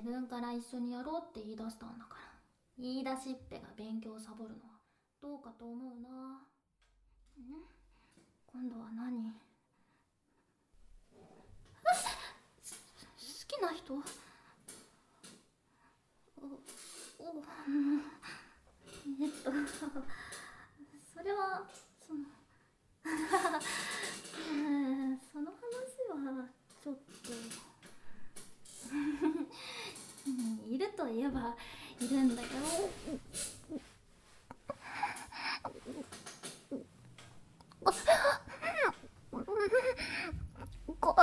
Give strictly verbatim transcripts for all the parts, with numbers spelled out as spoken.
分から一緒にやろうって言い出したんだから、言い出しっぺが勉強をサボるのはどうかと思うな。ん？今度は何？好きな人？お、お、えっと、それは、その、その話は、ちょっと、いるといえばいるんだけど、こ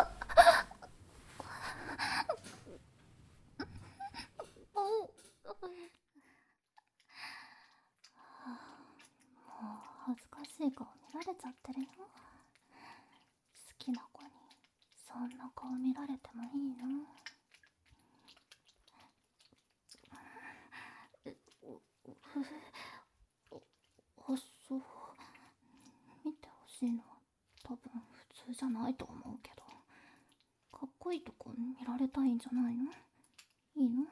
恥ずかしい顔見られちゃってるよ。好きな子にそんな顔見られてもいいの？え、お、お、あ、そう。見てほしいのは多分普通じゃないと思うけど、かっこいいとこ見られたいんじゃないの？いいの？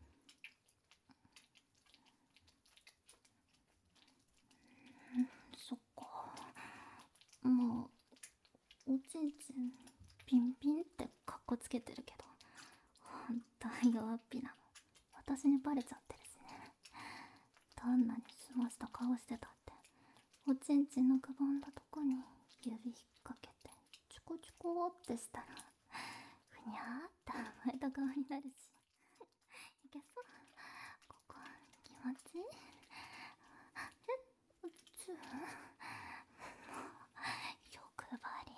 そっか。まあ、おちんちんピンピンってかっこつけてるけど、ほんと弱っぴなの私にバレちゃってるしね。どんなに済ました顔してたって、おちんちんのくぼんだとこに指引っ掛けてチュコチュコってしたらふにゃーって甘えた顔になるし。いけそう？ここ気持ちいい？え、ちゅう欲張り。